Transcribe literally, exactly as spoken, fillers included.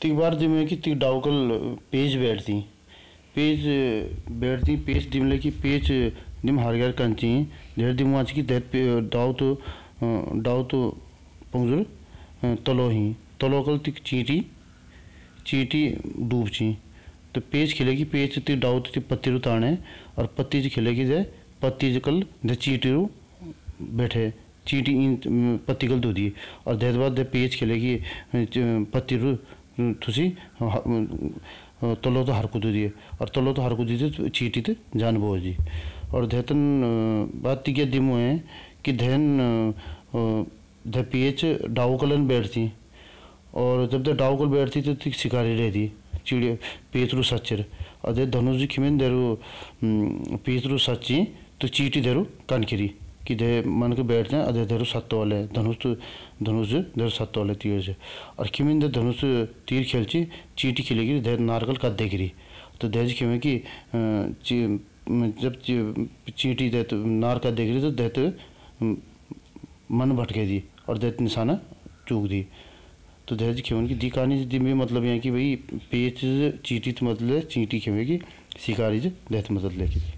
तिक बार दिमे कि तिक डाउकल पेज बैठती पेज बैठती पेज दिमले कि पेज दिम हारगार कंची देर दिम आज की देर डाउ तो डाउ तो पंजुर तलो ही तलो कल तिक चीटी चीटी डूबची तो पेज खिलेगी पेज ति डाउ तो पत्ती रू ताने और पत्ती जी खिलेगी दे पत्ती जी कल दे चीटी रू बैठे चीटी इन पत्ती कल दो दी और देर बाद दे पेज खिलेगी पत्ती रू तुसी तलो तो हर कुदू दिए और तलो तो हर कुदू दिए चीटी तो जान बोझ जी और धेतन बात तिके दिमो है कि धेन धे पेज डाउ कलन बैठती और जब दे डाउ कल बैठती तो तिक शिकारी रहती चिड़िया पेज रू सच्चर और दे धनुष जी खिमें देरू पेज रू सच्ची तो चीटी देरू कानखिरी कि दे मन के बैठते हैं अधे देरू सत्तो वाले धनुष तो धनुष देरू सत्तो वाले तीर से और खिमिन दे धनुष तीर खेलची चीटी खिलेगी दे नारकल कद देगिरी तो देज खिमें कि जब चीटी दे तो नार कद देगिरी तो दे तो मन भटके दी और दे निशाना चूक दी तो देज खिमें कि दी कहानी दी में मतलब है कि भाई पेच चीटी तो मतलब चीटी खिमें कि शिकारी देत मतलब लेके